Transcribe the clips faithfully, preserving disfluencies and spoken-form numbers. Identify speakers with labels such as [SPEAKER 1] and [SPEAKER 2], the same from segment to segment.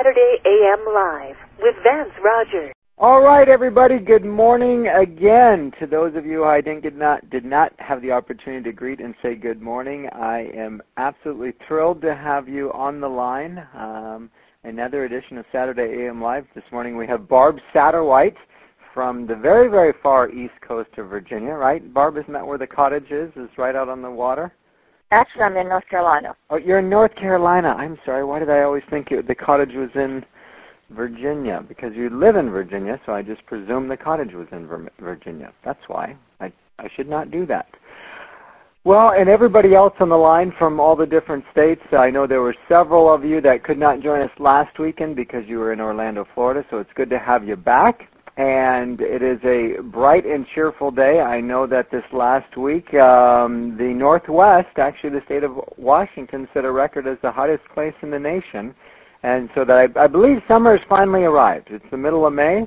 [SPEAKER 1] Saturday A M Live with Vance Rogers.
[SPEAKER 2] All right, everybody. Good morning again. To those of you I didn't did not did not have the opportunity to greet and say good morning, I am absolutely thrilled to have you on the line. Um, another edition of Saturday A M Live. This morning we have Barb Satterwhite from the very, very far east coast of Virginia. Right, Barb? Isn't that where the cottage is? Is right out on the water?
[SPEAKER 3] Actually, I'm in North Carolina.
[SPEAKER 2] Oh, you're in North Carolina. I'm sorry. Why did I always think it, the cottage was in Virginia? Because you live in Virginia, so I just presumed the cottage was in Virginia. That's why. I, I should not do that. Well, and everybody else on the line from all the different states, I know there were several of you that could not join us last weekend because you were in Orlando, Florida, so it's good to have you back. And it is a bright and cheerful day. I know that this last week, um, the Northwest, actually the state of Washington, set a record as the hottest place in the nation. And so that I, I believe summer has finally arrived. It's the middle of May,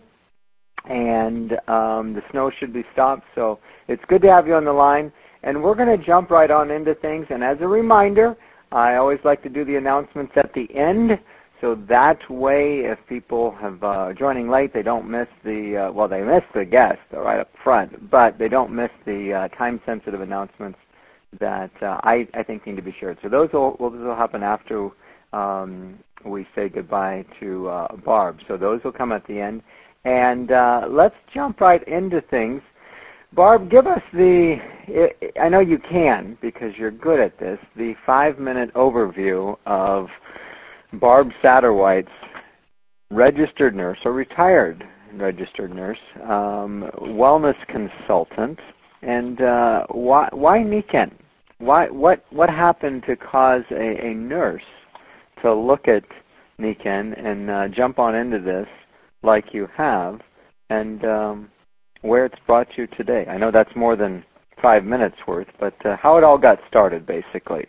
[SPEAKER 2] and um, the snow should be stopped. So it's good to have you on the line. And we're going to jump right on into things. And as a reminder, I always like to do the announcements at the end. So that way, if people have uh, joining late, they don't miss the, uh, well, they miss the guest right up front, but they don't miss the uh, time-sensitive announcements that uh, I, I think need to be shared. So those will, will, will happen after um, we say goodbye to uh, Barb. So those will come at the end. And uh, let's jump right into things. Barb, give us the, I know you can because you're good at this, the five-minute overview of Barb Satterwhite's registered nurse, or retired registered nurse, um, wellness consultant, and uh, why, why Nikken? Why, what, what happened to cause a, a nurse to look at Nikken and uh, jump on into this like you have, and um, where it's brought you today? I know that's more than five minutes worth, but uh, how it all got started, basically.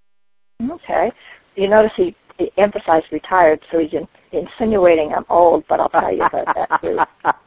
[SPEAKER 3] Okay. You notice he He emphasized retired, so he's in, insinuating I'm old, but I'll tell you about that too.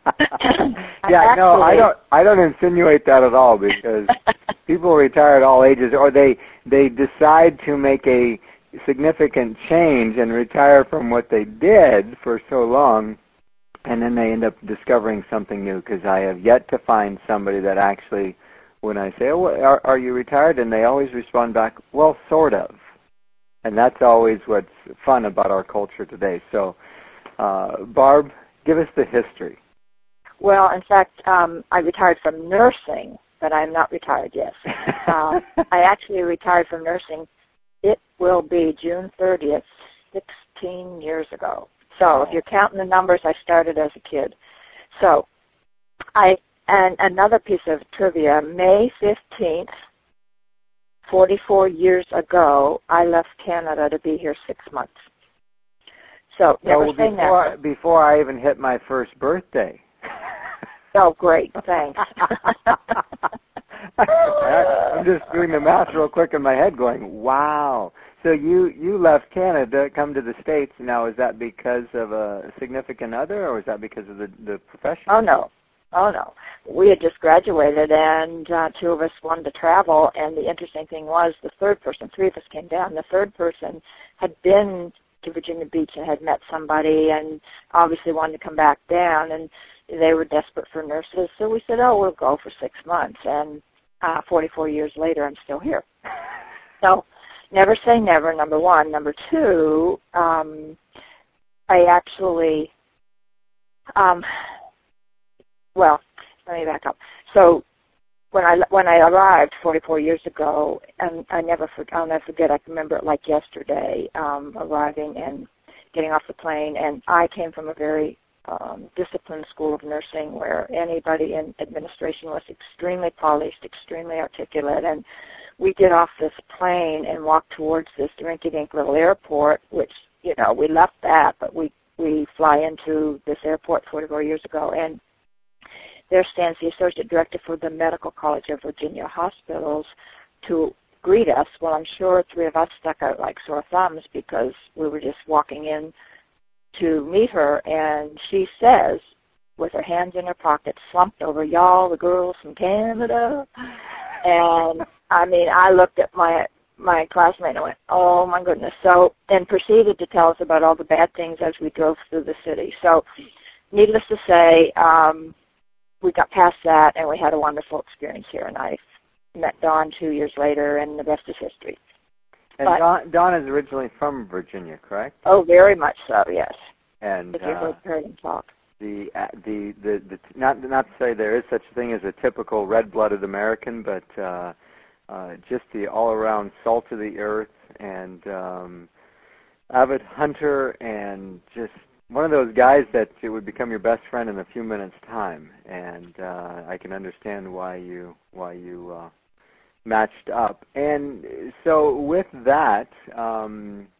[SPEAKER 2] yeah,
[SPEAKER 3] actually,
[SPEAKER 2] no, I don't. I don't insinuate that at all because people retire at all ages, or they they decide to make a significant change and retire from what they did for so long, and then they end up discovering something new. Because I have yet to find somebody that actually, when I say, "Oh, are, are you retired?" and they always respond back, "Well, sort of." And that's always what's fun about our culture today. So, uh, Barb, give us the history.
[SPEAKER 3] Well, in fact, um, I retired from nursing, but I'm not retired yet. uh, I actually retired from nursing. It will be June thirtieth, sixteen years ago. So if you're counting the numbers, I started as a kid. So, I and another piece of trivia, May fifteenth, forty-four years ago, I left Canada to be here six months. So, never
[SPEAKER 2] well,
[SPEAKER 3] say
[SPEAKER 2] before,
[SPEAKER 3] never.
[SPEAKER 2] Before I even hit my first birthday.
[SPEAKER 3] Oh, great. Thanks.
[SPEAKER 2] I'm just doing the math real quick in my head going, wow. So you, you left Canada to come to the States. Now, is that because of a significant other, or is that because of the, the profession?
[SPEAKER 3] Oh, no. Oh, no. We had just graduated, and uh, two of us wanted to travel, and the interesting thing was the third person, three of us came down, the third person had been to Virginia Beach and had met somebody and obviously wanted to come back down, and they were desperate for nurses, so we said, oh, we'll go for six months, and uh, forty-four years later, I'm still here. So never say never, number one. Number two, um, I actually... Um, Well, let me back up. So when I when I arrived forty-four years ago, and I never for, I'll never forget. I can remember it like yesterday. Um, arriving and getting off the plane, and I came from a very um, disciplined school of nursing where anybody in administration was extremely polished, extremely articulate, and we get off this plane and walk towards this rinky-dink little airport, which you know we left that, but we we fly into this airport forty-four years ago, and there stands the Associate Director for the Medical College of Virginia Hospitals to greet us. Well, I'm sure three of us stuck out like sore thumbs because we were just walking in to meet her, and she says, with her hands in her pockets, slumped over, y'all, the girls from Canada. And, I mean, I looked at my my classmate, and I went, oh, my goodness. So, and proceeded to tell us about all the bad things as we drove through the city. So, needless to say, um, we got past that, and we had a wonderful experience here. And I met Dawn two years later, and the rest is history.
[SPEAKER 2] And
[SPEAKER 3] but,
[SPEAKER 2] Dawn, Dawn is originally from Virginia, correct?
[SPEAKER 3] Oh, very much so, yes.
[SPEAKER 2] And
[SPEAKER 3] if you've
[SPEAKER 2] uh,
[SPEAKER 3] heard him talk.
[SPEAKER 2] The, uh, the the the not not to say there is such a thing as a typical red-blooded American, but uh, uh, just the all-around salt of the earth and um, avid hunter, and just one of those guys that it would become your best friend in a few minutes' time. And uh, I can understand why you why you uh, matched up. And so with that, um,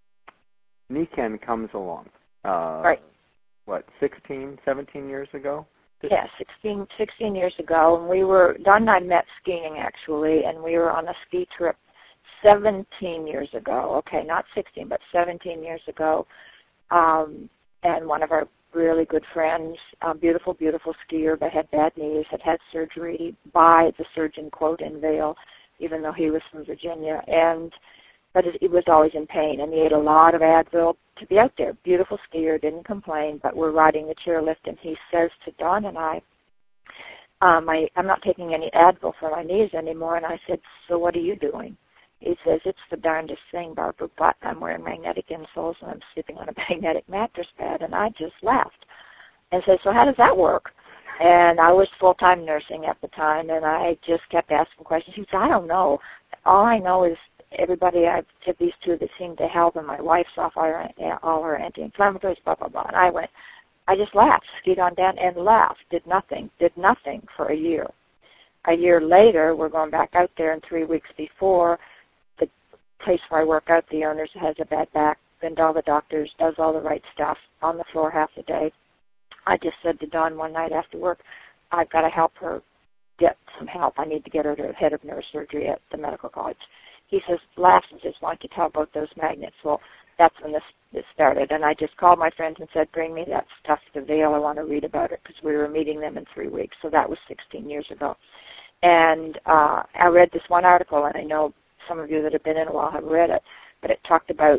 [SPEAKER 2] Nikken comes along. Uh,
[SPEAKER 3] right.
[SPEAKER 2] What, sixteen, seventeen years ago?
[SPEAKER 3] Yeah, sixteen, sixteen years ago. And we were, Don and I met skiing, actually, and we were on a ski trip seventeen years ago. Okay, not sixteen, but seventeen years ago. Um, and one of our really good friends, a beautiful, beautiful skier, but had bad knees, had had surgery by the surgeon, quote, in Vail, even though he was from Virginia. And but it, it was always in pain, and he ate a lot of Advil to be out there. Beautiful skier, didn't complain, but we're riding the chairlift, and he says to Dawn and I, um, I, I'm not taking any Advil for my knees anymore. And I said, so what are you doing? He says, it's the darndest thing, Barbara, but I'm wearing magnetic insoles, and I'm sleeping on a magnetic mattress pad. And I just laughed and said, so how does that work? And I was full-time nursing at the time, and I just kept asking questions. He said, I don't know. All I know is everybody I've said these two that seem to help, and my wife's off all her, all her anti-inflammatories, blah, blah, blah. And I went, I just laughed, skied on down and laughed, did nothing, did nothing for a year. A year later, we're going back out there, and three weeks before, the place where I work out, the owner has a bad back, been to all the doctors, does all the right stuff, on the floor half the day. I just said to Dawn one night after work, I've got to help her get some help. I need to get her to the head of neurosurgery at the medical college. He says, laughs and says, why don't you tell about those magnets? Well, that's when this, this started. And I just called my friends and said, bring me that stuff to Vail. I want to read about it, because we were meeting them in three weeks. So that was sixteen years ago. And uh, I read this one article, and I know some of you that have been in a while have read it, but it talked about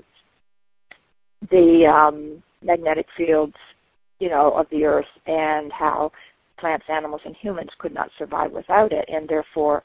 [SPEAKER 3] the um, magnetic fields, you know, of the earth, and how plants, animals, and humans could not survive without it, and therefore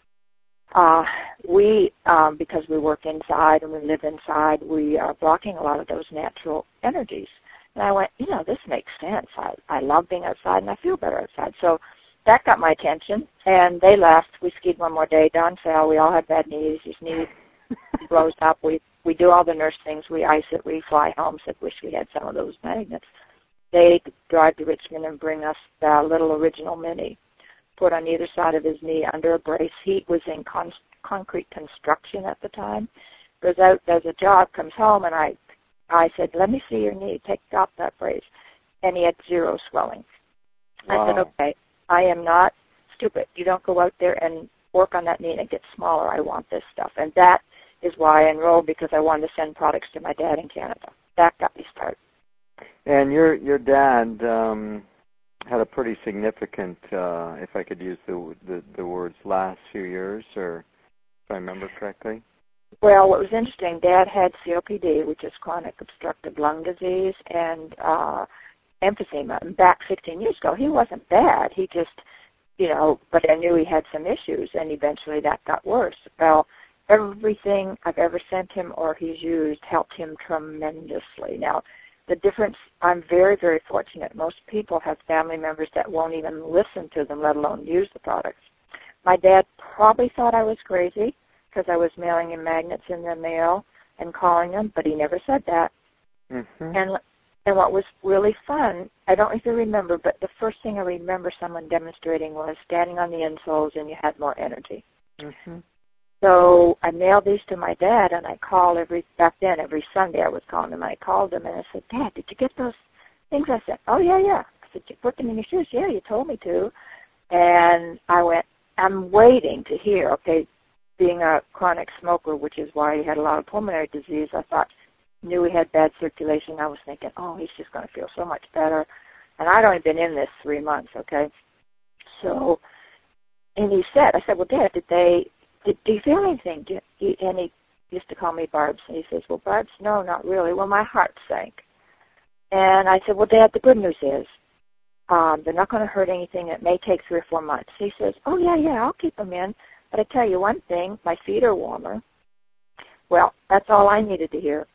[SPEAKER 3] uh, we, um, because we work inside and we live inside, we are blocking a lot of those natural energies. And I went, you know, this makes sense. I, I love being outside, and I feel better outside. So that got my attention, and they left. We skied one more day. Don fell. We all had bad knees. His knee blows up. We we do all the nurse things. We ice it. We fly home. Said, wish we had some of those magnets. They drive to Richmond and bring us the little original Mini, put on either side of his knee under a brace. He was in con- concrete construction at the time. Goes out, does a job, comes home, and I I said, let me see your knee. Take off that brace. And he had zero swelling.
[SPEAKER 2] Wow.
[SPEAKER 3] I said, okay, I am not stupid. You don't go out there and work on that knee and it gets smaller. I want this stuff. And that is why I enrolled, because I wanted to send products to my dad in Canada. That got me started.
[SPEAKER 2] And your your dad um, had a pretty significant, uh, if I could use the, the the words, last few years, or if I remember correctly.
[SPEAKER 3] Well, what was interesting, Dad had C O P D, which is chronic obstructive lung disease, and uh, emphysema. And back sixteen years ago, he wasn't bad. He just, you know, but I knew he had some issues, and eventually that got worse. Well, everything I've ever sent him or he's used helped him tremendously. Now, the difference, I'm very, very fortunate. Most people have family members that won't even listen to them, let alone use the products. My dad probably thought I was crazy because I was mailing him magnets in the mail and calling them, but he never said that.
[SPEAKER 2] Mm-hmm.
[SPEAKER 3] And and what was really fun, I don't know if you remember, but the first thing I remember someone demonstrating was standing on the insoles and you had more energy.
[SPEAKER 2] Mm-hmm.
[SPEAKER 3] So I mailed these to my dad, and I called every, back then, every Sunday I was calling him. I called him, and I said, Dad, did you get those things? I said, oh, yeah, yeah. I said, you put them in your shoes? Yeah, you told me to. And I went, I'm waiting to hear, okay, being a chronic smoker, which is why he had a lot of pulmonary disease, I thought, knew he had bad circulation. I was thinking, oh, he's just going to feel so much better. And I'd only been in this three months, okay? So, and he said, I said, well, Dad, did they do, do you feel anything? Do you, and he used to call me Barbs. And he says, well, Barbs, no, not really. Well, my heart sank. And I said, well, Dad, the good news is um, they're not going to hurt anything. It may take three or four months. He says, oh, yeah, yeah, I'll keep them in. But I tell you one thing, my feet are warmer. Well, that's all I needed to hear.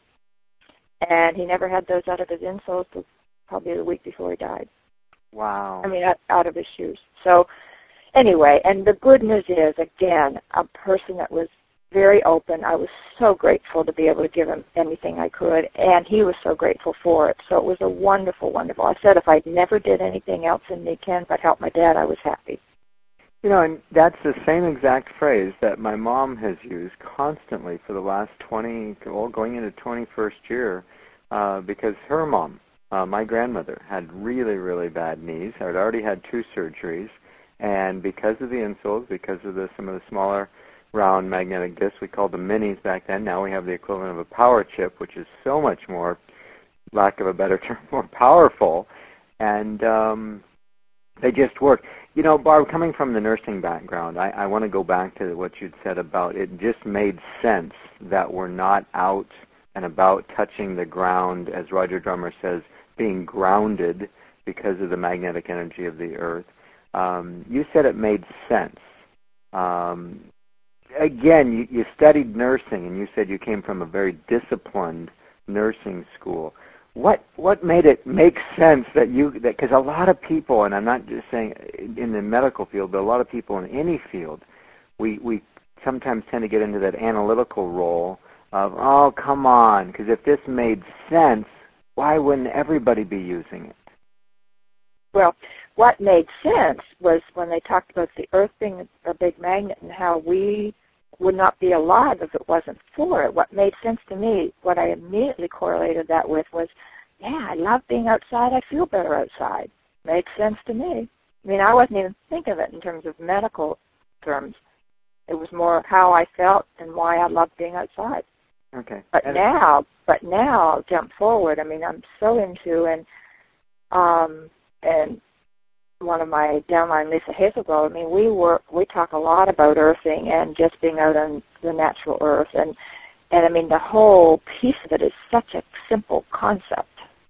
[SPEAKER 3] And he never had those out of his insoles till probably the week before he died.
[SPEAKER 2] Wow.
[SPEAKER 3] I mean, out, out of his shoes. So anyway, and the good news is, again, a person that was very open. I was so grateful to be able to give him anything I could, and he was so grateful for it. So it was a wonderful, wonderful. I said if I never did anything else in Nikken but help my dad, I was happy.
[SPEAKER 2] You know, and that's the same exact phrase that my mom has used constantly for the last twenty, well, going into twenty-first year, uh, because her mom, uh, my grandmother, had really, really bad knees. Had already had two surgeries, and because of the insoles, because of the, some of the smaller round magnetic discs, we called them minis back then. Now we have the equivalent of a power chip, which is so much more, lack of a better term, more powerful, and um, they just work. You know, Barb, coming from the nursing background, I, I want to go back to what you'd said about it just made sense that we're not out and about touching the ground, as Roger Drummer says, being grounded because of the magnetic energy of the earth. Um, you said it made sense. Um, again, you, you studied nursing, and you said you came from a very disciplined nursing school. What what made it make sense that you, that because a lot of people, and I'm not just saying in the medical field, but a lot of people in any field, we, we sometimes tend to get into that analytical role of, oh, come on, because if this made sense, why wouldn't everybody be using it?
[SPEAKER 3] Well, what made sense was when they talked about the Earth being a big magnet and how we would not be alive if it wasn't for it. What made sense to me, what I immediately correlated that with was, yeah, I love being outside. I feel better outside. Made sense to me. I mean, I wasn't even thinking of it in terms of medical terms. It was more how I felt and why I loved being outside.
[SPEAKER 2] Okay.
[SPEAKER 3] But
[SPEAKER 2] and
[SPEAKER 3] now, but now, I'll jump forward. I mean, I'm so into, and um, and one of my downline, Lisa Hazelgrove, I mean, we work, we talk a lot about earthing and just being out on the natural earth, and and I mean, the whole piece of it is such a simple concept.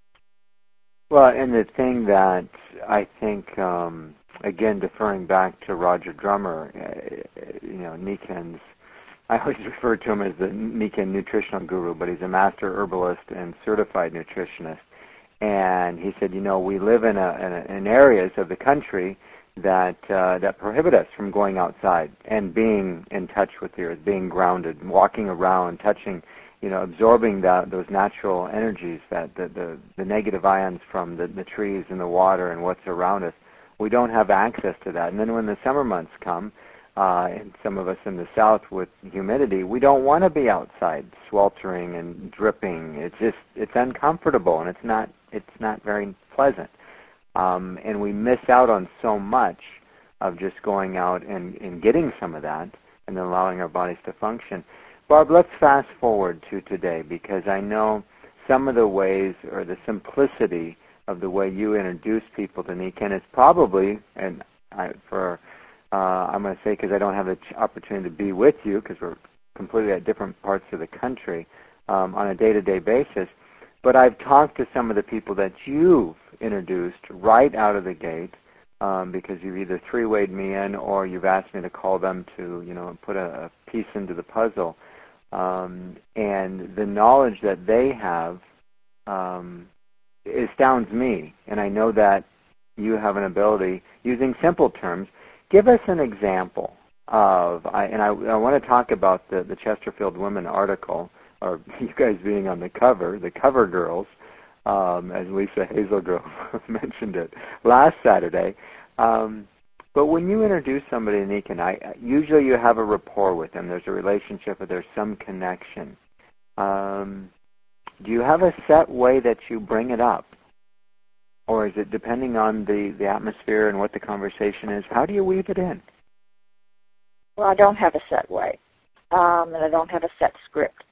[SPEAKER 2] Well, and the thing that I think, um, again, deferring back to Roger Drummer, uh, you know, Nikken's, I always refer to him as the Nikken nutritional guru, but he's a master herbalist and certified nutritionist. And he said, you know, we live in, a, in, a, in areas of the country that uh, that prohibit us from going outside and being in touch with the earth, being grounded, walking around, touching, you know, absorbing that, those natural energies, that the, the, the negative ions from the, the trees and the water and what's around us. We don't have access to that. And then when the summer months come, uh, and some of us in the south with humidity, we don't want to be outside sweltering and dripping. It's just, it's uncomfortable, and it's not, it's not very pleasant. Um, and we miss out on so much of just going out and, and getting some of that and then allowing our bodies to function. Barb, let's fast forward to today, because I know some of the ways or the simplicity of the way you introduce people to Nikken is probably, and I, for uh, I'm going to say because I don't have the opportunity to be with you because we're completely at different parts of the country um, on a day-to-day basis, but I've talked to some of the people that you've introduced right out of the gate, um, because you've either three-wayed me in or you've asked me to call them to, you know, put a, a piece into the puzzle. Um, and the knowledge that they have um, astounds me. And I know that you have an ability, using simple terms, give us an example of, I, and I, I want to talk about the, the Chesterfield Women article, or you guys being on the cover, the cover girls, um, as Lisa Hazelgrove mentioned it last Saturday. Um, but when you introduce somebody to Nikken, I, usually you have a rapport with them. There's a relationship, or there's some connection. Um, do you have a set way that you bring it up? Or is it depending on the, the atmosphere and what the conversation is? How do you weave it in?
[SPEAKER 3] Well, I don't have a set way, um, and I don't have a set script.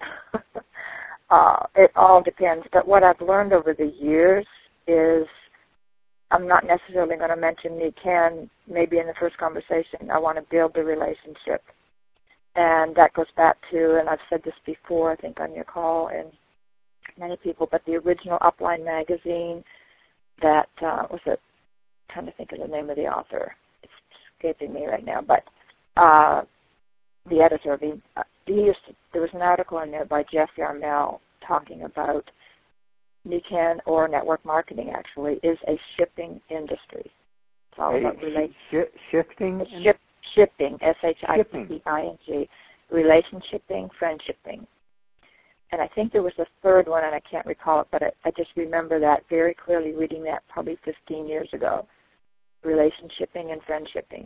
[SPEAKER 3] uh, it all depends. But what I've learned over the years is I'm not necessarily going to mention Nikken maybe in the first conversation. I want to build the relationship. And that goes back to, and I've said this before, I think on your call, and many people, but the original Upline magazine that uh, was it, I'm trying to think of the name of the author. It's escaping me right now, but uh, the editor, the, uh, he used to, there was an article in there by Jeff Yarmel talking about N I C A N, or network marketing actually, is a shipping industry. It's all about relation.
[SPEAKER 2] Sh- shifting?
[SPEAKER 3] Ship, shipping, S H I P P I N G, relationshipping, friendshipping. And I think there was a third one, and I can't recall it, but I, I just remember that very clearly, reading that probably fifteen years ago, relationshipping and friendshipping.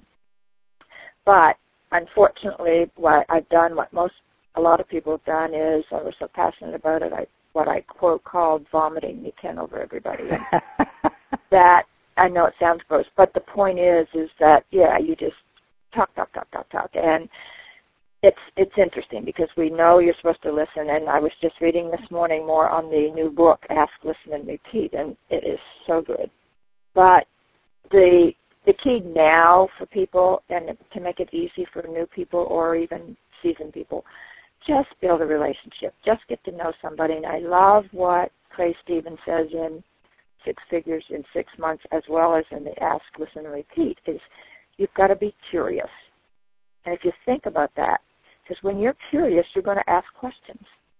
[SPEAKER 3] But unfortunately, what I've done, what most, a lot of people have done is, I was so passionate about it, I what I quote called vomiting N I C A N over everybody. That, I know it sounds gross, but the point is, is that, yeah, you just talk, talk, talk, talk, talk. And it's it's interesting because we know you're supposed to listen, and I was just reading this morning more on the new book, Ask, Listen, and Repeat, and it is so good. But the the key now for people, and to make it easy for new people or even seasoned people, just build a relationship. Just get to know somebody. And I love what Clay Stevens says in Six Figures in Six Months, as well as in the Ask, Listen, and Repeat, is you've got to be curious. And if you think about that, because when you're curious, you're going to ask questions.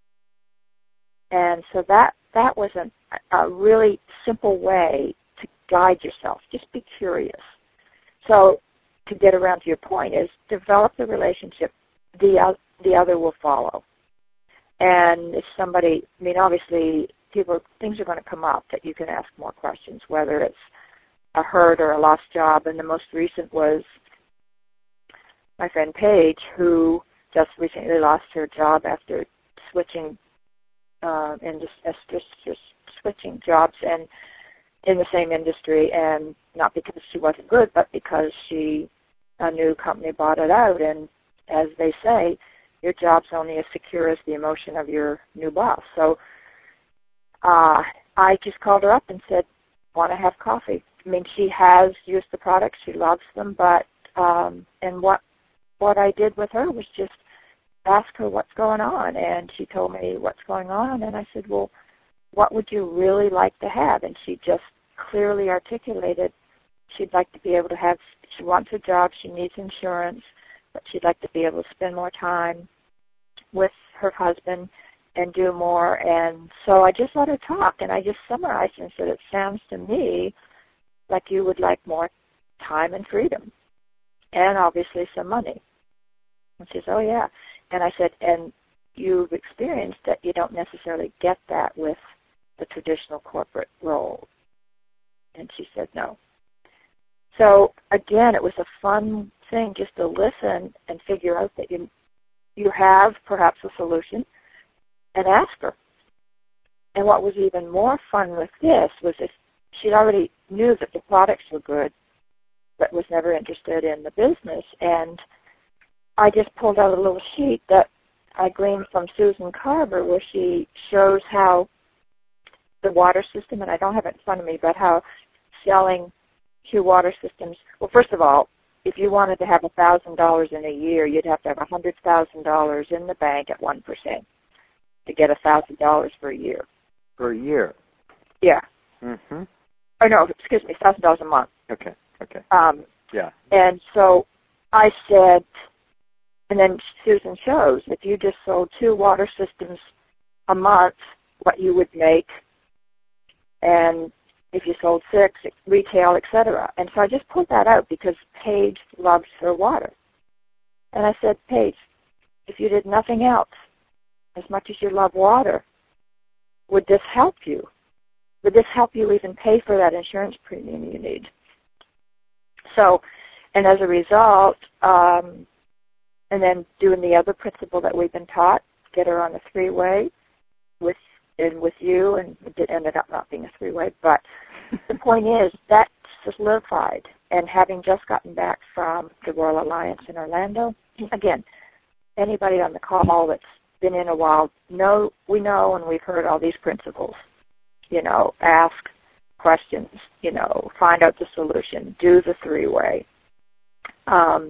[SPEAKER 3] And so that that was a, a really simple way to guide yourself. Just be curious. So to get around to your point is develop the relationship. The, uh, the other will follow. And if somebody, I mean, obviously, people, things are going to come up that you can ask more questions, whether it's a hurt or a lost job. And the most recent was my friend Paige, who just recently lost her job after switching uh, and just, just, just switching jobs and in the same industry, and not because she wasn't good, but because she a new company bought it out. And as they say, your job's only as secure as the emotion of your new boss. So uh, I just called her up and said, want to have coffee? I mean, she has used the products, she loves them, but um, and what what I did with her was just ask her what's going on, and she told me what's going on, and I said, well, what would you really like to have? And she just clearly articulated she'd like to be able to have, she wants a job, she needs insurance, but she'd like to be able to spend more time with her husband and do more. And so I just let her talk, and I just summarized and said, it sounds to me like you would like more time and freedom, and obviously some money. And she says, oh, yeah. And I said, and you've experienced that you don't necessarily get that with the traditional corporate role. And she said, no. So, again, it was a fun thing just to listen and figure out that you you have perhaps a solution, and ask her. And what was even more fun with this was if she'd already knew that the products were good, but was never interested in the business. And I just pulled out a little sheet that I gleaned from Susan Carver, where she shows how the water system, and I don't have it in front of me, but how selling Q Water Systems, well, first of all, if you wanted to have one thousand dollars in a year, you'd have to have one hundred thousand dollars in the bank at one percent to get one thousand dollars for a year.
[SPEAKER 2] Per year?
[SPEAKER 3] Yeah.
[SPEAKER 2] Mm-hmm.
[SPEAKER 3] Or no, excuse me, one thousand dollars a month.
[SPEAKER 2] Okay, okay.
[SPEAKER 3] Um,
[SPEAKER 2] yeah.
[SPEAKER 3] And so I said, and then Susan shows, if you just sold two water systems a month, what you would make, and if you sold six, retail, et cetera. And so I just pulled that out because Paige loves her water. And I said, Paige, if you did nothing else, as much as you love water, would this help you? Would this help you even pay for that insurance premium you need? So, and as a result, um, and then doing the other principle that we've been taught, get her on a three-way with and with you, and it ended up not being a three-way, but the point is that solidified. And having just gotten back from the Royal Alliance in Orlando, again, anybody on the call that's been in a while, know, we know and we've heard all these principles. You know, ask questions, you know, find out the solution, do the three-way. Um,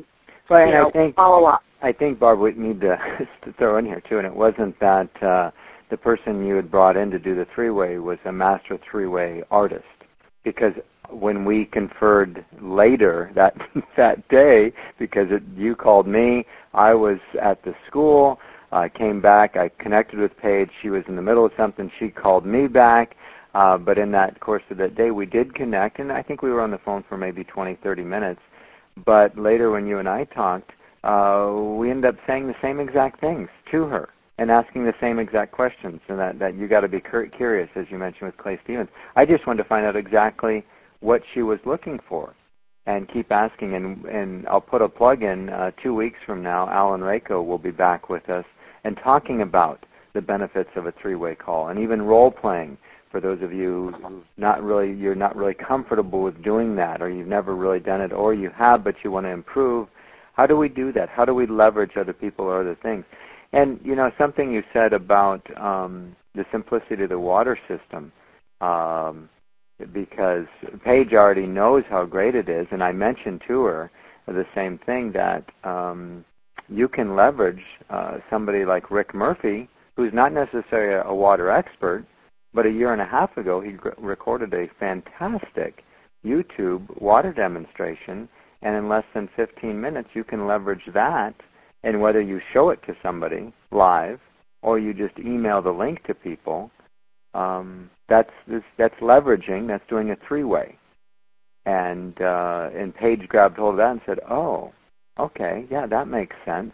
[SPEAKER 2] Well,
[SPEAKER 3] you
[SPEAKER 2] and
[SPEAKER 3] know,
[SPEAKER 2] I think,
[SPEAKER 3] follow up.
[SPEAKER 2] I think, Barb, we need to, to throw in here, too, and it wasn't that uh, the person you had brought in to do the three-way was a master three-way artist, because when we conferred later that that day, because it, you called me, I was at the school, I came back, I connected with Paige, she was in the middle of something, she called me back, uh, but in that course of that day we did connect, and I think we were on the phone for maybe twenty, thirty minutes, but later when you and I talked, uh, we ended up saying the same exact things to her and asking the same exact questions, and that, that you got to be cur- curious, as you mentioned with Clay Stevens. I just wanted to find out exactly what she was looking for and keep asking. And, and I'll put a plug in. Uh, two weeks from now, Alan Rako will be back with us and talking about the benefits of a three-way call and even role-playing for those of you who not really, you're not really comfortable with doing that, or you've never really done it, or you have but you want to improve. How do we do that? How do we leverage other people or other things? And, you know, something you said about um, the simplicity of the water system, um, because Paige already knows how great it is, and I mentioned to her the same thing, that um, you can leverage uh, somebody like Rick Murphy, who's not necessarily a water expert, but a year and a half ago he gr- recorded a fantastic YouTube water demonstration, and in less than fifteen minutes you can leverage that, and whether you show it to somebody live or you just email the link to people, um, that's that's leveraging. That's doing a three-way. And uh, and Paige grabbed hold of that and said, "Oh, okay, yeah, that makes sense."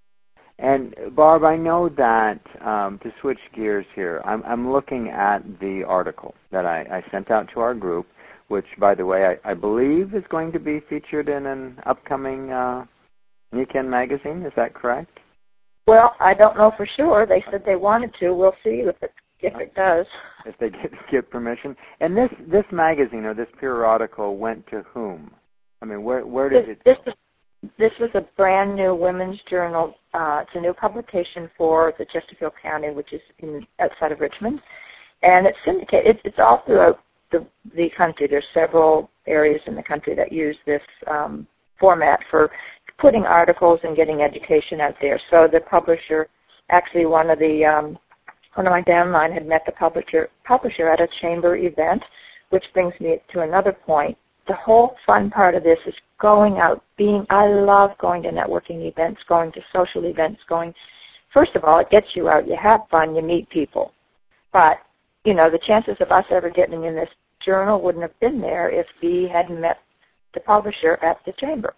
[SPEAKER 2] And Barb, I know that um, to switch gears here, I'm I'm looking at the article that I, I sent out to our group, which, by the way, I, I believe is going to be featured in an upcoming uh, Nikken magazine. Is that correct?
[SPEAKER 3] Well, I don't know for sure. They said they wanted to. We'll see if it if it does.
[SPEAKER 2] If they get get permission. And this this magazine or this periodical went to whom? I mean, where where did
[SPEAKER 3] This,
[SPEAKER 2] it
[SPEAKER 3] this
[SPEAKER 2] go?
[SPEAKER 3] is this was a brand new women's journal. Uh, it's a new publication for the Chesterfield County, which is in, outside of Richmond, and it's syndicated. It's, it's all throughout the the country. There's several areas in the country that use this um, format for putting articles and getting education out there. So the publisher, actually one of the um, one of my downline had met the publisher publisher at a chamber event, which brings me to another point. The whole fun part of this is going out, being, I love going to networking events, going to social events, going, first of all, it gets you out, you have fun, you meet people. But, you know, the chances of us ever getting in this journal wouldn't have been there if we hadn't met the publisher at the chamber.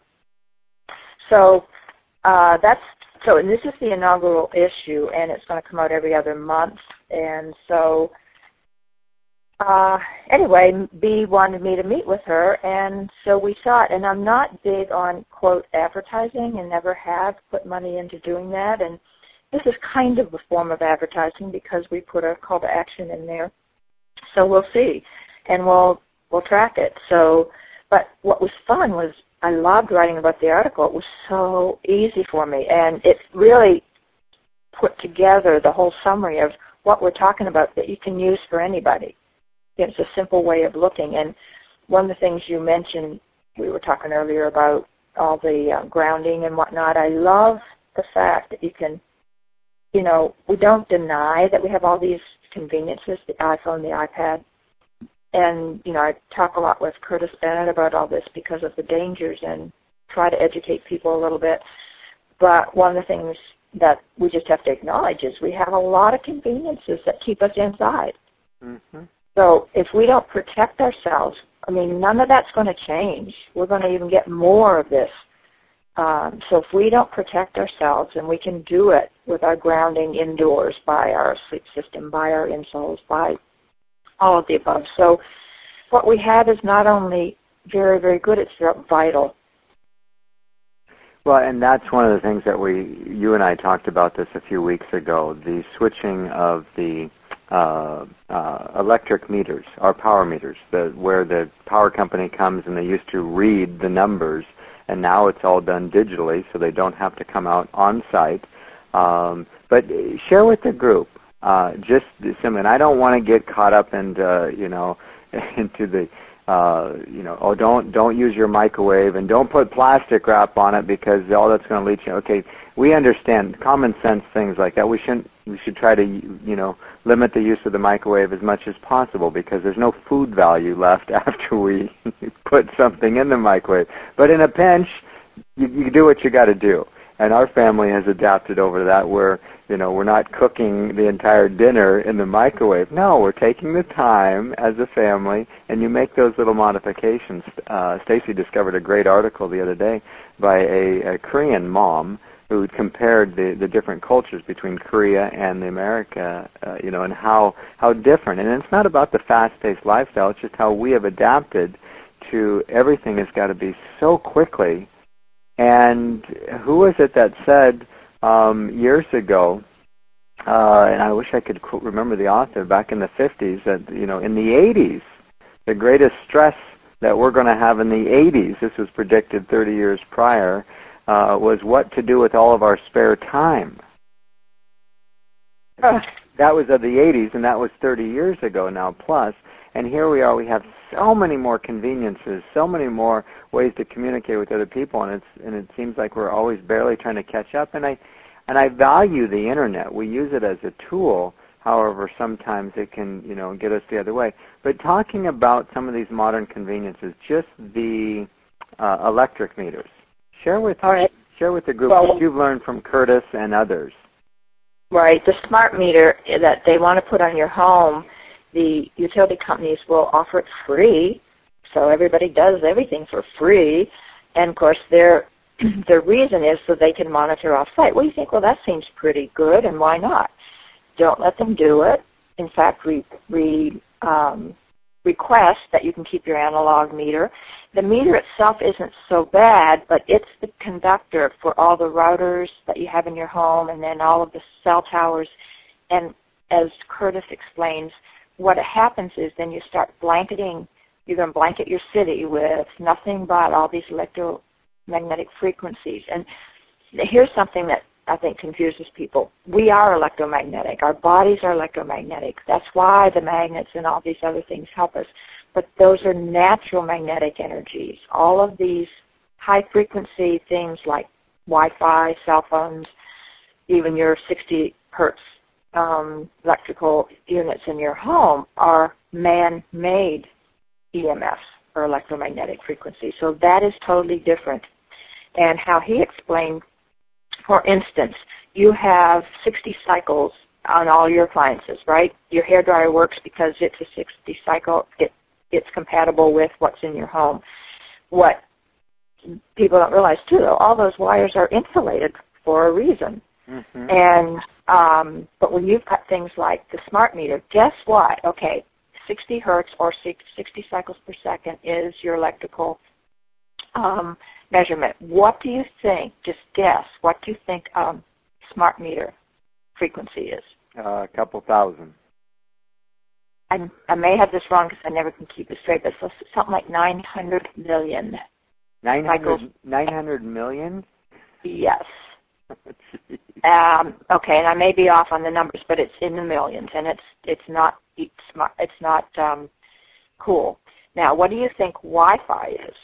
[SPEAKER 3] So uh, that's, so and this is the inaugural issue, and it's going to come out every other month. And so Uh, anyway, B wanted me to meet with her, and so we saw it. And I'm not big on, quote, advertising and never have put money into doing that. And this is kind of a form of advertising because we put a call to action in there. So we'll see, and we'll we'll track it. So, but what was fun was I loved writing about the article. It was so easy for me, and it really put together the whole summary of what we're talking about that you can use for anybody. It's a simple way of looking. And one of the things you mentioned, we were talking earlier about all the uh, grounding and whatnot. I love the fact that you can, you know, we don't deny that we have all these conveniences, the iPhone, the iPad. And, you know, I talk a lot with Curtis Bennett about all this because of the dangers and try to educate people a little bit. But one of the things that we just have to acknowledge is we have a lot of conveniences that keep us inside.
[SPEAKER 2] Mm-hmm.
[SPEAKER 3] So if we don't protect ourselves, I mean, none of that's going to change. We're going to even get more of this. Um, so if we don't protect ourselves, and we can do it with our grounding indoors, by our sleep system, by our insoles, by all of the above. So what we have is not only very, very good, it's vital.
[SPEAKER 2] Well, and that's one of the things that we, you and I talked about this a few weeks ago, the switching of the Uh, uh, electric meters, our power meters, the, where the power company comes and they used to read the numbers, and now it's all done digitally, so they don't have to come out on site. Um, but share with the group, uh, just some, and I don't want to get caught up into, you know, into the uh, you know, oh, don't don't use your microwave and don't put plastic wrap on it because all that's going to leach you. Okay, we understand common sense things like that. We shouldn't. We should try to, you know, limit the use of the microwave as much as possible because there's no food value left after we put something in the microwave. But in a pinch, you, you do what you got to do. And our family has adapted over to that where, you know, we're not cooking the entire dinner in the microwave. No, we're taking the time as a family, and you make those little modifications. Uh, Stacy discovered a great article the other day by a, a Korean mom who compared the, the different cultures between Korea and the America, uh, you know, and how, how different. And it's not about the fast-paced lifestyle. It's just how we have adapted to everything has got to be so quickly. And who was it that said um, years ago, uh, and I wish I could remember the author, back in the fifties, that, you know, in the eighties, the greatest stress that we're going to have in the eighties, this was predicted thirty years prior, uh, was what to do with all of our spare time. That was of the eighties, and that was thirty years ago now plus. And here we are, we have so many more conveniences, so many more ways to communicate with other people, and it's and it seems like we're always barely trying to catch up. And I and I value the internet. We use it as a tool. However, sometimes it can, you know, get us the other way. But talking about some of these modern conveniences, just the uh, electric meters. Share with
[SPEAKER 3] All right.
[SPEAKER 2] share with the group
[SPEAKER 3] Well,
[SPEAKER 2] what you've learned from Curtis and others.
[SPEAKER 3] Right. The smart meter that they want to put on your home, the utility companies will offer it free, so everybody does everything for free. And, of course, their their reason is so they can monitor off-site. Well, you think, well, that seems pretty good, and why not? Don't let them do it. In fact, we, we um, request that you can keep your analog meter. The meter itself isn't so bad, but it's the conductor for all the routers that you have in your home and then all of the cell towers. And as Curtis explains, what happens is then you start blanketing, you're going to blanket your city with nothing but all these electromagnetic frequencies. And here's something that I think confuses people. We are electromagnetic. Our bodies are electromagnetic. That's why the magnets and all these other things help us. But those are natural magnetic energies. All of these high-frequency things like Wi-Fi, cell phones, even your sixty hertz Um, electrical units in your home are man-made E M Fs, or electromagnetic frequency. So that is totally different. And how he explained, for instance, you have sixty cycles on all your appliances, right? Your hairdryer works because it's a sixty cycle. It, it's compatible with what's in your home. What people don't realize, too, though, all those wires are insulated for a reason. Mm-hmm. And um, but when you've got things like the smart meter, guess what? Okay, sixty hertz or sixty cycles per second is your electrical um, measurement. What do you think? Just guess. What do you think um, smart meter frequency is?
[SPEAKER 2] Uh, a couple thousand.
[SPEAKER 3] I, I may have this wrong because I never can keep it straight, but it's something like nine hundred million.
[SPEAKER 2] nine hundred, nine hundred million?
[SPEAKER 3] Yes. Um, okay, and I may be off on the numbers, but it's in the millions, and it's it's not it's not, it's not um, cool. Now, what do you think Wi-Fi is?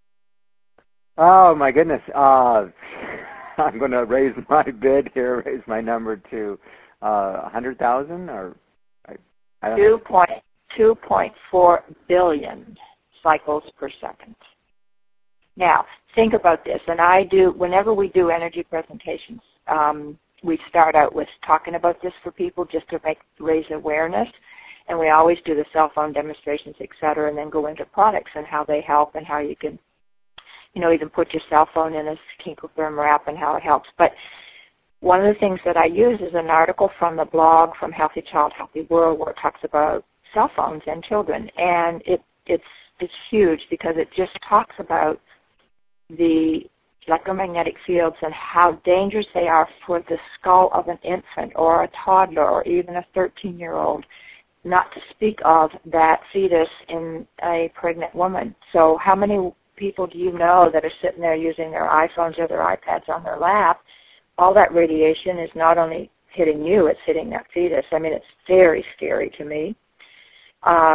[SPEAKER 2] Oh my goodness! Uh, I'm going to raise my bid here, raise my number to uh, a hundred thousand, or I, I don't
[SPEAKER 3] two point two point four billion cycles per second. Now, think about this, and I do, whenever we do energy presentations, um, we start out with talking about this for people just to make, raise awareness, and we always do the cell phone demonstrations, et cetera, and then go into products and how they help and how you can, you know, even put your cell phone in a Kinkotherm wrap and how it helps. But one of the things that I use is an article from the blog from Healthy Child, Healthy World, where it talks about cell phones and children, and it, it's, it's huge because it just talks about the electromagnetic fields and how dangerous they are for the skull of an infant or a toddler or even a thirteen-year-old, not to speak of that fetus in a pregnant woman. So how many people do you know that are sitting there using their iPhones or their iPads on their lap? All that radiation is not only hitting you, it's hitting that fetus. I mean, it's very scary to me. Um,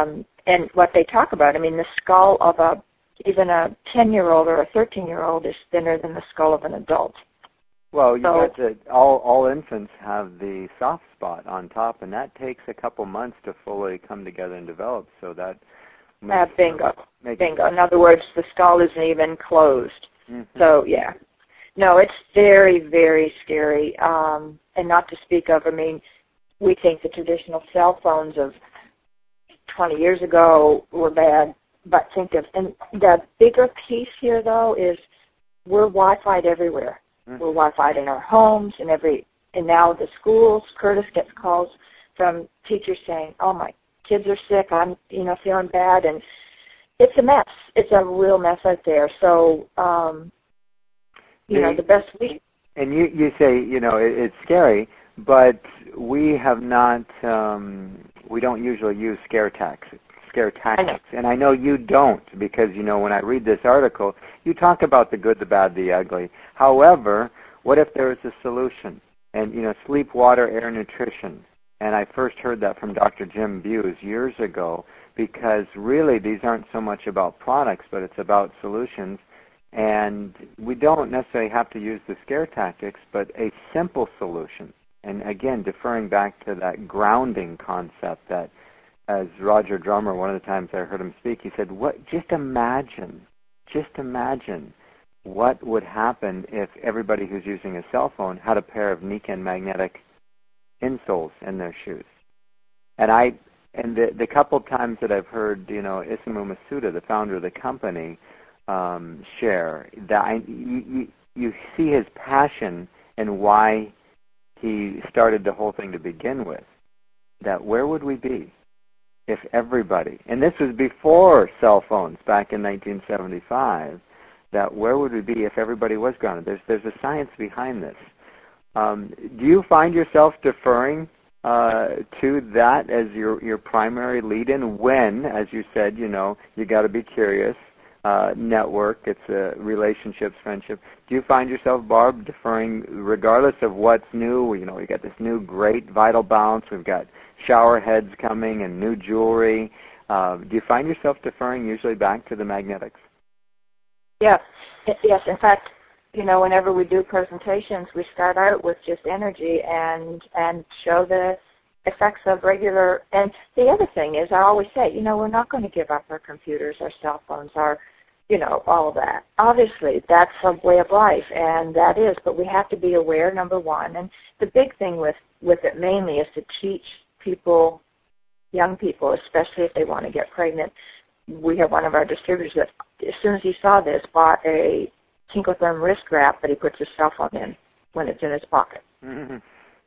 [SPEAKER 3] and what they talk about, I mean, the skull of a even a ten-year-old or a thirteen-year-old is thinner than the skull of an adult.
[SPEAKER 2] Well, you
[SPEAKER 3] So-
[SPEAKER 2] got to, all all infants have the soft spot on top, and that takes a couple months to fully come together and develop. So that
[SPEAKER 3] Uh,
[SPEAKER 2] makes,
[SPEAKER 3] bingo.
[SPEAKER 2] makes
[SPEAKER 3] Bingo. In other words, the skull isn't even closed.
[SPEAKER 2] Mm-hmm.
[SPEAKER 3] So, yeah. No, it's very, very scary. Um, and not to speak of, I mean, we think the traditional cell phones of twenty years ago were bad, but think of, and the bigger piece here, though, is we're Wi-Fi'd everywhere.
[SPEAKER 2] Mm-hmm.
[SPEAKER 3] We're Wi-Fi'd in our homes and every, and now the schools. Curtis gets calls from teachers saying, oh, my kids are sick, I'm, you know, feeling bad, and it's a mess. It's a real mess out there. So, um, you know, the best we...
[SPEAKER 2] And you, you say, you know, it, it's scary, but we have not, um, we don't usually use scare tactics. Scare tactics. And I know you don't, because, you know, when I read this article, you talk about the good, the bad, the ugly. However, what if there is a solution? And, you know, sleep, water, air, nutrition. And I first heard that from Doctor Jim Buse years ago, because really these aren't so much about products, but it's about solutions. And we don't necessarily have to use the scare tactics, but a simple solution. And again, deferring back to that grounding concept that, as Roger Drummer, one of the times I heard him speak, he said, "What? Just imagine, just imagine what would happen if everybody who's using a cell phone had a pair of Nikken magnetic insoles in their shoes." And I, and the, the couple times that I've heard, you know, Isamu Masuda, the founder of the company, um, share that, I, you, you, you see his passion and why he started the whole thing to begin with. That where would we be if everybody, and this was before cell phones back in nineteen seventy-five, that where would we be if everybody was grounded? There's there's a science behind this. Um, do you find yourself deferring uh, to that as your your primary lead-in when, as you said, you know, you got to be curious, uh, network, it's uh, relationships, friendship. Do you find yourself, Barb, deferring regardless of what's new? You know, we got this new great Vital Balance. We've got shower heads coming and new jewelry. Uh, do you find yourself deferring usually back to the magnetics?
[SPEAKER 3] Yes. Yes. In fact, you know, whenever we do presentations, we start out with just energy and and show the effects of regular. And the other thing is, I always say, you know, we're not going to give up our computers, our cell phones, our, you know, all of that. Obviously, that's a way of life, and that is. But we have to be aware, number one. And the big thing with with it mainly is to teach people, young people, especially if they want to get pregnant. We have one of our distributors that, as soon as he saw this, bought a Kinkotherm wrist wrap that he puts his cell phone in when it's in his pocket.
[SPEAKER 2] Mm-hmm.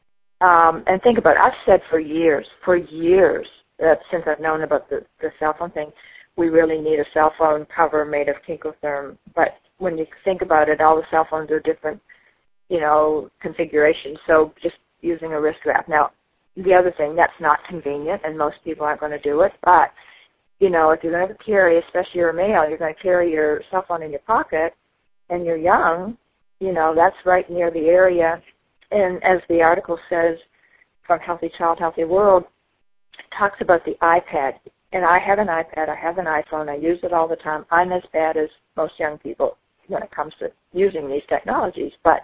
[SPEAKER 3] Um, and think about it. I've said for years, for years, uh, since I've known about the, the cell phone thing, we really need a cell phone cover made of Kinkotherm. But when you think about it, all the cell phones are different, you know, configurations. So just using a wrist wrap. Now, the other thing, that's not convenient, and most people aren't going to do it. But, you know, if you're going to carry, especially you're a male, you're going to carry your cell phone in your pocket, and you're young, you know, that's right near the area. And as the article says from Healthy Child, Healthy World, it talks about the iPad. And I have an iPad. I have an iPhone. I use it all the time. I'm as bad as most young people when it comes to using these technologies. But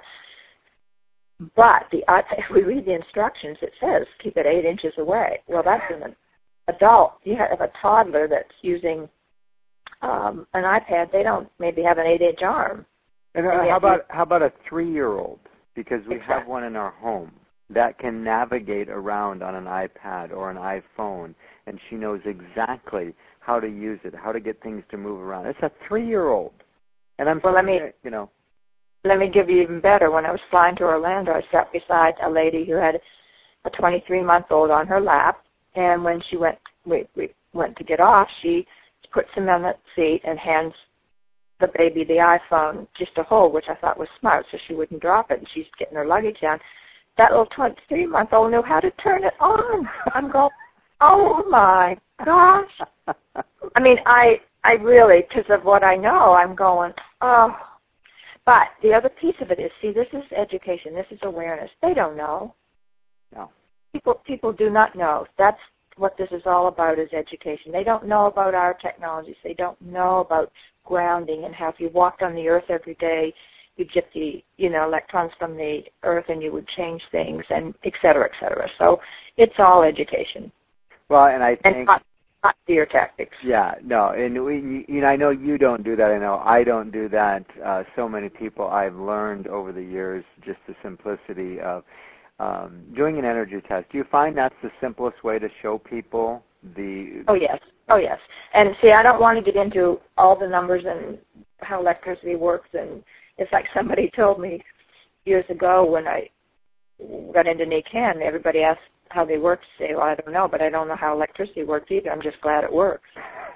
[SPEAKER 3] but the iPad, if we read the instructions, it says keep it eight inches away. Well, that's an adult. You have a toddler that's using um, an iPad. They don't maybe have an eight-inch arm.
[SPEAKER 2] And, uh,
[SPEAKER 3] And
[SPEAKER 2] how about how about a three-year-old? Because we
[SPEAKER 3] Exactly.
[SPEAKER 2] have one in our home that can navigate around on an iPad or an iPhone, and she knows exactly how to use it, how to get things to move around. It's a three-year-old, and I'm
[SPEAKER 3] Well, let me-
[SPEAKER 2] saying, you know.
[SPEAKER 3] Let me give you even better. When I was flying to Orlando, I sat beside a lady who had a twenty-three-month-old on her lap, and when she went, we, we went to get off, she puts him on the seat and hands the baby the iPhone just to hold, which I thought was smart, so she wouldn't drop it, and she's getting her luggage down. That little twenty-three-month-old knew how to turn it on. I'm going, oh, my gosh. I mean, I, I really, because of what I know, I'm going, oh. But the other piece of it is, see, this is education. This is awareness. They don't know.
[SPEAKER 2] No.
[SPEAKER 3] People people do not know. That's what this is all about is education. They don't know about our technologies. They don't know about grounding and how if you walked on the earth every day, you'd get the, you know, electrons from the earth and you would change things, and et cetera, et cetera. So it's all education.
[SPEAKER 2] Well, and I think...
[SPEAKER 3] And not, not fear tactics.
[SPEAKER 2] Yeah, no, and we, you know, I know you don't do that. I know I don't do that. Uh, so many people I've learned over the years just the simplicity of um, doing an energy test. Do you find that's the simplest way to show people the...
[SPEAKER 3] Oh, yes. Oh, yes. And see, I don't want to get into all the numbers and how electricity works. And it's like somebody told me years ago when I got into Nikan, everybody asked how they work. Say, well, I don't know, but I don't know how electricity works either. I'm just glad it works.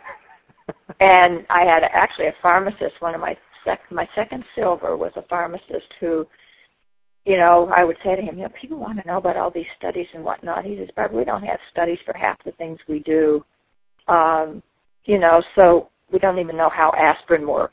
[SPEAKER 3] And I had actually a pharmacist. One of my sec- my second silver was a pharmacist who, you know, I would say to him, you know, people want to know about all these studies and whatnot. He says, Barbara, we don't have studies for half the things we do. Um, you know, so we don't even know how aspirin works.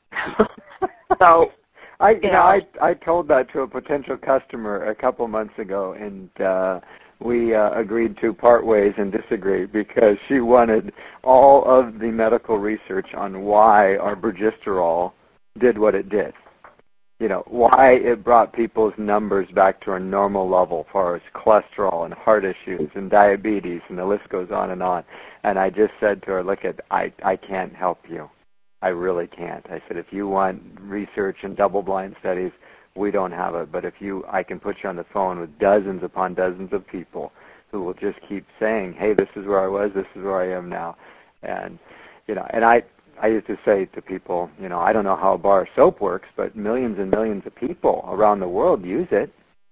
[SPEAKER 3] so,
[SPEAKER 2] I, you
[SPEAKER 3] you
[SPEAKER 2] know,
[SPEAKER 3] know,
[SPEAKER 2] I I told that to a potential customer a couple months ago, and uh, we uh, agreed to part ways and disagree because she wanted all of the medical research on why our Bergisterol did what it did. You know, why it brought people's numbers back to a normal level as far as cholesterol and heart issues and diabetes, and the list goes on and on. And I just said to her, look, at, I, I can't help you. I really can't. I said, if you want research and double-blind studies, we don't have it. But if you, I can put you on the phone with dozens upon dozens of people who will just keep saying, hey, this is where I was, this is where I am now. And, you know, and I... I used to say to people, you know, I don't know how a bar of soap works, but millions and millions of people around the world use it.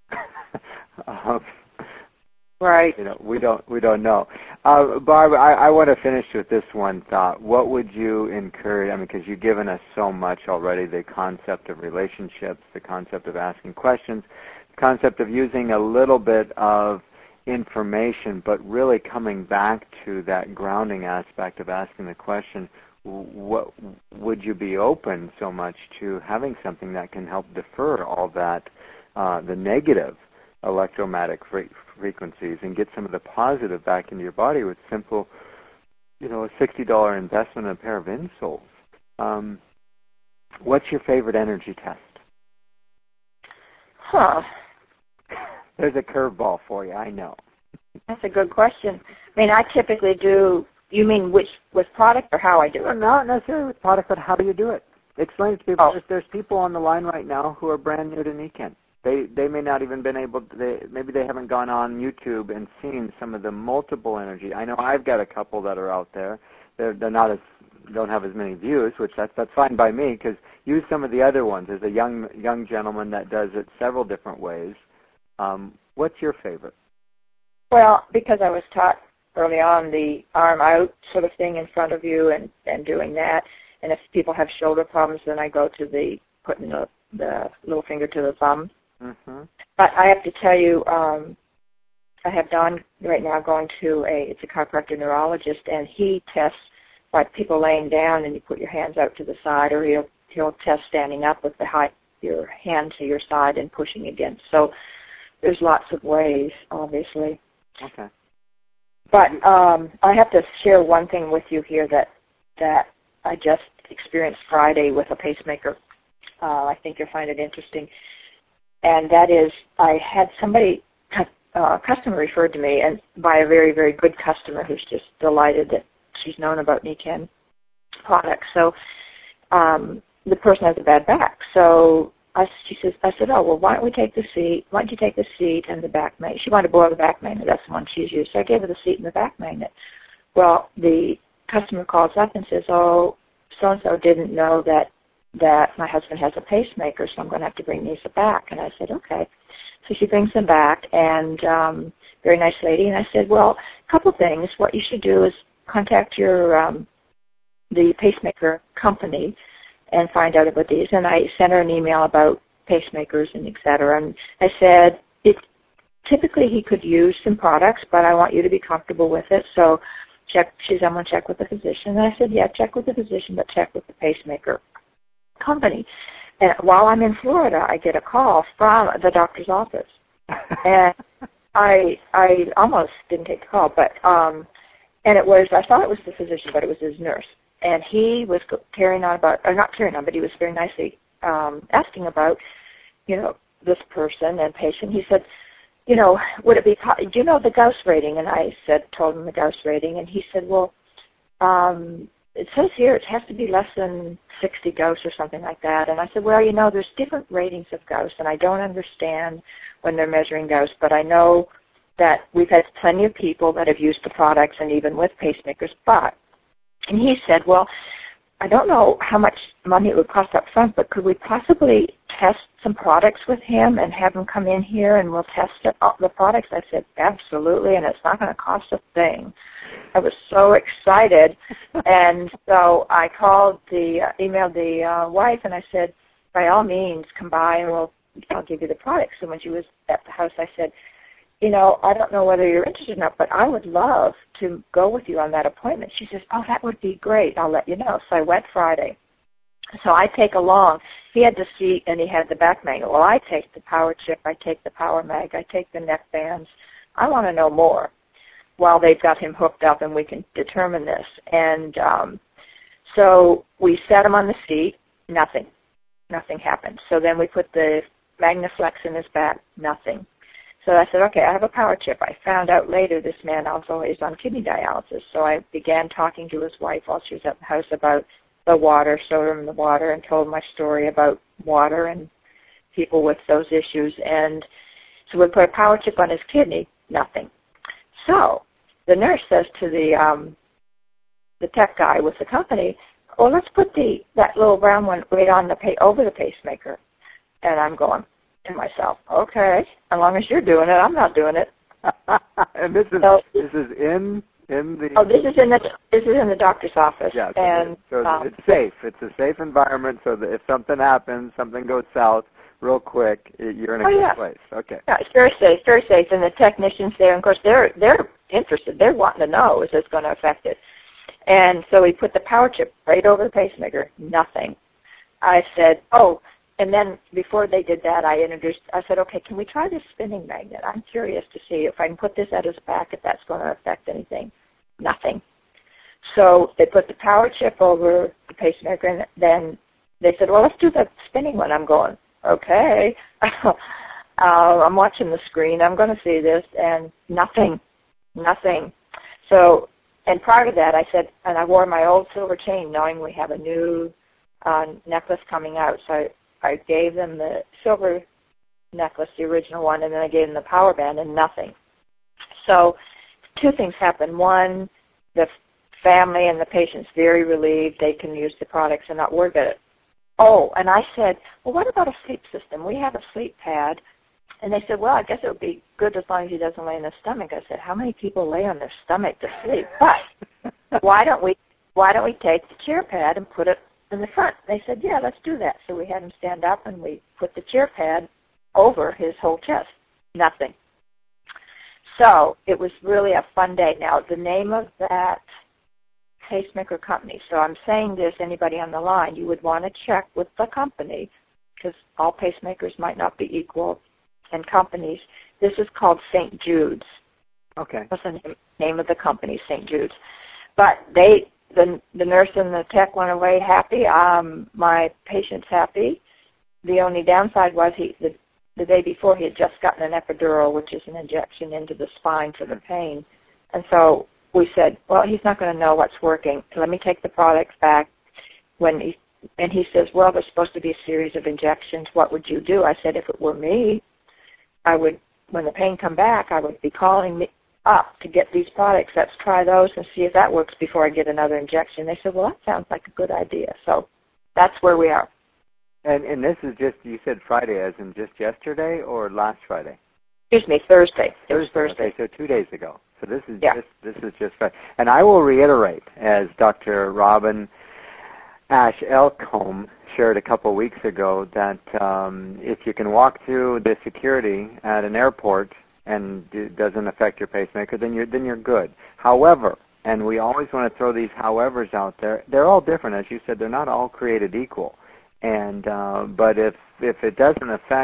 [SPEAKER 2] um,
[SPEAKER 3] right.
[SPEAKER 2] You know, we don't we don't know. Uh, Barbara, I, I want to finish with this one thought. What would you encourage? I mean, because you've given us so much already: the concept of relationships, the concept of asking questions, the concept of using a little bit of information, but really coming back to that grounding aspect of asking the question. What would you be open so much to having something that can help defer all that, uh, the negative electromagnetic fre- frequencies, and get some of the positive back into your body with simple, you know, a sixty dollars investment in a pair of insoles? Um, what's your favorite energy test?
[SPEAKER 3] Huh.
[SPEAKER 2] There's a curveball for you, I know.
[SPEAKER 3] That's a good question. I mean, I typically do. You mean which with product or how I do it?
[SPEAKER 2] Not necessarily with product, but how do you do it? Explain to people.
[SPEAKER 3] Oh.
[SPEAKER 2] There's, there's people on the line right now who are brand new to Nikan. They they may not even been able to, they, maybe they haven't gone on YouTube and seen some of the multiple energy. I know I've got a couple that are out there. They're, they're not as, don't have as many views, which that's, that's fine by me, because use some of the other ones. There's a young young gentleman that does it several different ways. Um, what's your favorite?
[SPEAKER 3] Well, because I was taught early on the arm out sort of thing in front of you and, and doing that. And if people have shoulder problems, then I go to the putting the, the little finger to the thumb.
[SPEAKER 2] Mm-hmm.
[SPEAKER 3] But I have to tell you, um, I have Don right now going to a, it's a chiropractor neurologist, and he tests by people laying down, and you put your hands out to the side, or he'll, he'll test standing up with the high, your hand to your side and pushing against. So there's lots of ways, obviously.
[SPEAKER 2] Okay.
[SPEAKER 3] But um, I have to share one thing with you here that that I just experienced Friday with a pacemaker. Uh, I think you'll find it interesting. And that is, I had somebody, uh, a customer referred to me, and by a very, very good customer who's just delighted that she's known about Nikan products. So um, the person has a bad back. So I, she says, I said, oh, well, why don't we take the seat? Why don't you take the seat and the back magnet? She wanted to borrow the back magnet. That's the one she's used. So I gave her the seat and the back magnet. Well, the customer calls up and says, oh, so-and-so didn't know that, that my husband has a pacemaker, so I'm going to have to bring these back. And I said, okay. So she brings them back, and um, very nice lady. And I said, well, a couple things. What you should do is contact your um, the pacemaker company and find out about these. And I sent her an email about pacemakers and et cetera. And I said, it, typically he could use some products, but I want you to be comfortable with it. So check, she said, I'm going to check with the physician. And I said, yeah, check with the physician, but check with the pacemaker company. And while I'm in Florida, I get a call from the doctor's office. And I I almost didn't take the call, but um, and it was I thought it was the physician, but it was his nurse, and he was carrying on about, or not carrying on, but he was very nicely um, asking about, you know, this person and patient. He said, you know, would it be, do you know the Gauss rating? And I said, told him the Gauss rating, and he said, well, um, it says here it has to be less than sixty Gauss or something like that. And I said, well, you know, there's different ratings of Gauss, and I don't understand when they're measuring Gauss, but I know that we've had plenty of people that have used the products and even with pacemakers, but, and he said, well, I don't know how much money it would cost up front, but could we possibly test some products with him and have him come in here and we'll test it, the products? I said, absolutely, and it's not going to cost a thing. I was so excited, and so I called the, uh, emailed the uh, wife, and I said, by all means, come by and we'll, I'll give you the products. And when she was at the house, I said, you know, I don't know whether you're interested or not, but I would love to go with you on that appointment. She says, oh, that would be great. I'll let you know. So I went Friday. So I take along, he had the seat and he had the back manual. Well, I take the power chip, I take the power mag, I take the neck bands. I want to know more while they've got him hooked up and we can determine this. And um, so we sat him on the seat, nothing. Nothing happened. So then we put the MagnaFlex in his back, nothing. So I said, okay, I have a power chip. I found out later this man also is on kidney dialysis. So I began talking to his wife while she was at the house about the water, showed him the water, and told my story about water and people with those issues. And so we put a power chip on his kidney, nothing. So the nurse says to the um, the tech guy with the company, well, let's put the that little brown one right on the pa- over the pacemaker. And I'm going to myself, okay, as long as you're doing it, I'm not doing it.
[SPEAKER 2] And this is
[SPEAKER 3] so,
[SPEAKER 2] this is in in the.
[SPEAKER 3] Oh, this is in the this is in the doctor's office.
[SPEAKER 2] Yeah, so,
[SPEAKER 3] and
[SPEAKER 2] so
[SPEAKER 3] um,
[SPEAKER 2] it's safe. It's a safe environment, so that if something happens, something goes south real quick, you're in a
[SPEAKER 3] oh,
[SPEAKER 2] good
[SPEAKER 3] yeah.
[SPEAKER 2] place. Okay.
[SPEAKER 3] Yeah, it's very safe, very safe. And the technicians there, and of course, they're they're interested. They're wanting to know is this going to affect it. And so we put the power chip right over the pacemaker. Nothing. I said, oh. And then before they did that, I introduced, I said, okay, can we try this spinning magnet? I'm curious to see if I can put this at his back, if that's going to affect anything. Nothing. So they put the power chip over the pacemaker, and then they said, well, let's do the spinning one. I'm going, okay. uh, I'm watching the screen. I'm going to see this, and nothing, nothing. So, and prior to that, I said, and I wore my old silver chain knowing we have a new uh, necklace coming out. So I, I gave them the silver necklace, the original one, and then I gave them the power band, and nothing. So two things happened. One, the family and the patient's very relieved they can use the products and not worry about it. Oh, and I said, well, what about a sleep system? We have a sleep pad. And they said, well, I guess it would be good as long as he doesn't lay on his stomach. I said, how many people lay on their stomach to sleep? But why don't we why don't we take the chair pad and put it in the front? They said, yeah, let's do that. So we had him stand up, and we put the chair pad over his whole chest. Nothing. So it was really a fun day. Now, the name of that pacemaker company, so I'm saying this, anybody on the line, you would want to check with the company because all pacemakers might not be equal and companies. This is called Saint Jude's.
[SPEAKER 2] Okay.
[SPEAKER 3] That's the name, name of the company, Saint Jude's. But they, the the nurse and the tech went away happy. Um, my patient's happy. The only downside was he the, the day before he had just gotten an epidural, which is an injection into the spine for the pain. And so we said, well, he's not going to know what's working. Let me take the products back. When he, and he says, well, there's supposed to be a series of injections. What would you do? I said, if it were me, I would, when the pain come back, I would be calling me up to get these products. Let's try those and see if that works before I get another injection. They said, well, that sounds like a good idea. So that's where we are.
[SPEAKER 2] And and this is just, you said Friday, as in just yesterday or last Friday?
[SPEAKER 3] Excuse me, Thursday. It was
[SPEAKER 2] Thursday.
[SPEAKER 3] Thursday.
[SPEAKER 2] Okay, so two days ago. So this is
[SPEAKER 3] yeah.
[SPEAKER 2] just this is just Friday. And I will reiterate, as Doctor Robin Ash Elcombe shared a couple weeks ago, that um, if you can walk through the security at an airport and it doesn't affect your pacemaker, then you're then you're good. However, and we always want to throw these howevers out there, they're all different. As you said, they're not all created equal. And uh, but if if it doesn't affect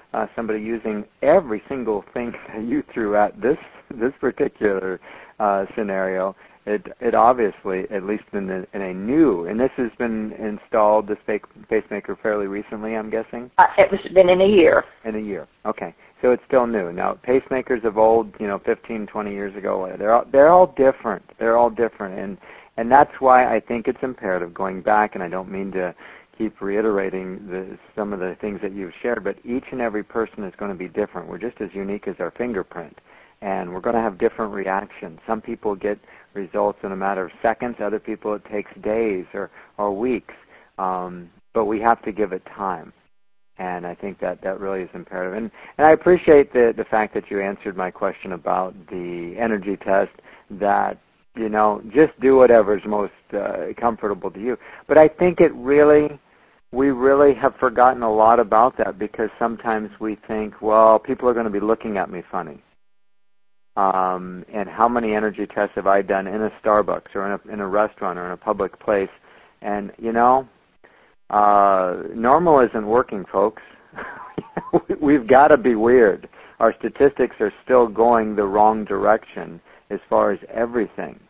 [SPEAKER 2] uh, somebody using every single thing that you threw at this this particular uh, scenario, it it obviously, at least in, the, in a new, and this has been installed, this pacemaker, fairly recently, I'm guessing?
[SPEAKER 3] Uh, it's been in a year.
[SPEAKER 2] In a year, okay. So it's still new. Now, pacemakers of old, you know, fifteen, twenty years ago, they're all, they're all different. They're all different, and and that's why I think it's imperative, going back, and I don't mean to keep reiterating the, some of the things that you've shared, but each and every person is going to be different. We're just as unique as our fingerprint, and we're going to have different reactions. Some people get results in a matter of seconds. Other people, it takes days or, or weeks, um, but we have to give it time. And I think that that really is imperative. And, and I appreciate the, the fact that you answered my question about the energy test, that, you know, just do whatever is most uh, comfortable to you. But I think it really, we really have forgotten a lot about that, because sometimes we think, well, people are going to be looking at me funny. Um, and how many energy tests have I done in a Starbucks or in a, in a restaurant or in a public place? And, you know, Uh, normal isn't working, folks. We've got to be weird. Our statistics are still going the wrong direction as far as everything.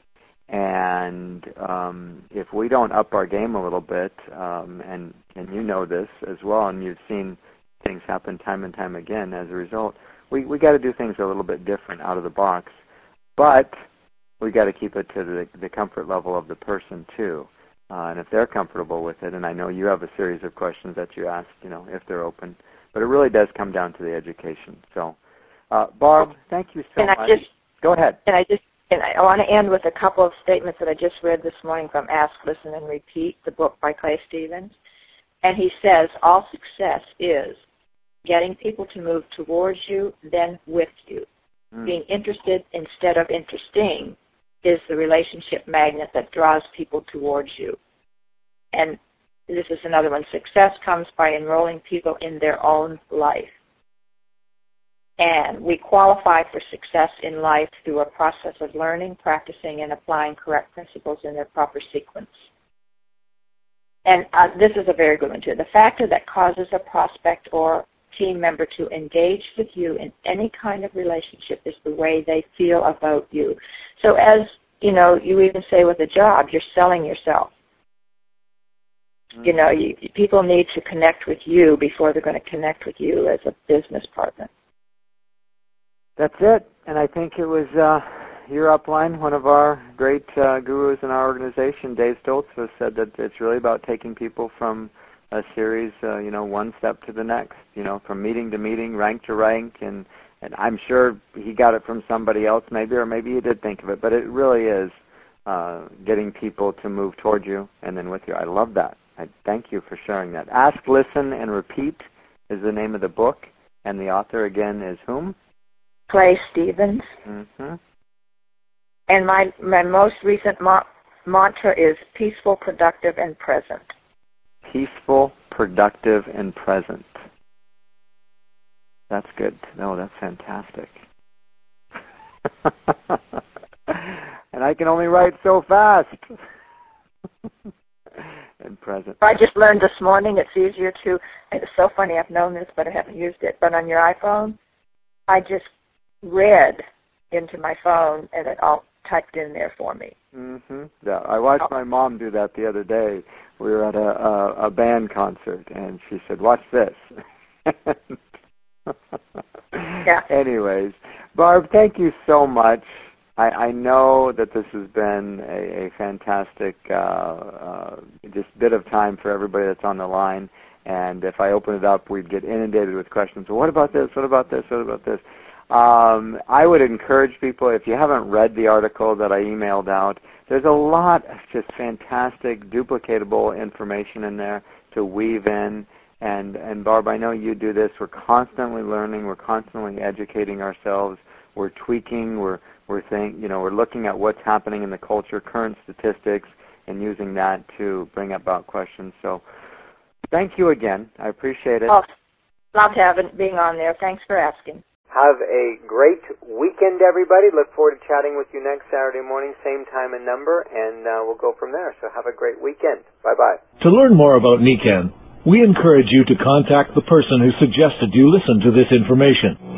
[SPEAKER 2] And um, if we don't up our game a little bit, um, and, and you know this as well, and you've seen things happen time and time again as a result, we we got to do things a little bit different out of the box. But we got to keep it to the, the comfort level of the person, too. Uh, and if they're comfortable with it, and I know you have a series of questions that you ask, you know, if they're open, but it really does come down to the education. So, uh, Barb, thank you so
[SPEAKER 3] and
[SPEAKER 2] much.
[SPEAKER 3] I just,
[SPEAKER 2] Go ahead.
[SPEAKER 3] And I just, and I want to end with a couple of statements that I just read this morning from Ask, Listen, and Repeat, the book by Clay Stevens. And he says, all success is getting people to move towards you, then with you. Mm. Being interested instead of interesting is the relationship magnet that draws people towards you. And this is another one. Success comes by enrolling people in their own life. And we qualify for success in life through a process of learning, practicing, and applying correct principles in their proper sequence. And uh, this is a very good one, too. The factor that causes a prospect or team member to engage with you in any kind of relationship is the way they feel about you. So as, you know, you even say with a job, you're selling yourself. Mm-hmm. You know, you, people need to connect with you before they're going to connect with you as a business partner.
[SPEAKER 2] That's it. And I think it was uh, your upline, one of our great uh, gurus in our organization, Dave Stoltzfus, said that it's really about taking people from a series, uh, you know, one step to the next, you know, from meeting to meeting, rank to rank, and, and I'm sure he got it from somebody else maybe, or maybe he did think of it, but it really is uh, getting people to move toward you and then with you. I love that. I thank you for sharing that. Ask, Listen, and Repeat is the name of the book, and the author, again, is whom?
[SPEAKER 3] Clay Stevens.
[SPEAKER 2] Mm-hmm.
[SPEAKER 3] And my, my most recent ma- mantra is peaceful, productive, and present.
[SPEAKER 2] Peaceful, productive, and present. That's good. No, that's fantastic. And I can only write so fast. And present.
[SPEAKER 3] I just learned this morning it's easier to, it's so funny, I've known this, but I haven't used it, but on your iPhone, I just read into my phone, and it all typed in there for me.
[SPEAKER 2] Mm-hmm. Yeah, I watched oh. my mom do that the other day. We were at a, a, a band concert, and she said, watch this.
[SPEAKER 3] Yeah.
[SPEAKER 2] Anyways, Barb, thank you so much. I, I know that this has been a, a fantastic uh, uh, just bit of time for everybody that's on the line, and if I open it up, we'd get inundated with questions. Well, what about this? What about this? What about this? Um, I would encourage people, if you haven't read the article that I emailed out, there's a lot of just fantastic, duplicatable information in there to weave in. And, and Barb, I know you do this. We're constantly learning. We're constantly educating ourselves. We're tweaking. We're, we're think, you know, we're looking at what's happening in the culture, current statistics, and using that to bring about questions. So thank you again. I appreciate it.
[SPEAKER 3] Oh, love having being on there. Thanks for asking.
[SPEAKER 2] Have a great weekend, everybody. Look forward to chatting with you next Saturday morning, same time and number, and uh, we'll go from there. So have a great weekend. Bye-bye.
[SPEAKER 4] To learn more about NECAN, We encourage you to contact the person who suggested you listen to this information.